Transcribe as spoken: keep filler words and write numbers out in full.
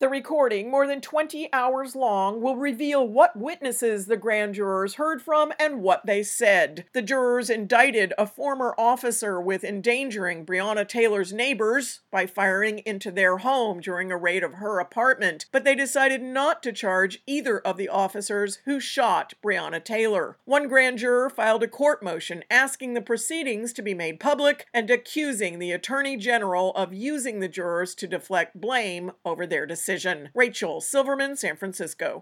The recording, more than twenty hours long, will reveal what witnesses the grand jurors heard from and what they said. The jurors indicted a former officer with endangering Breonna Taylor's neighbors by firing into their home during a raid of her apartment, but they decided not to charge either of the officers who shot Breonna Taylor. One grand juror filed a court motion asking the proceedings to be made public and accusing the Attorney General of using the jurors to deflect blame over their decision. Rachel Silverman, San Francisco.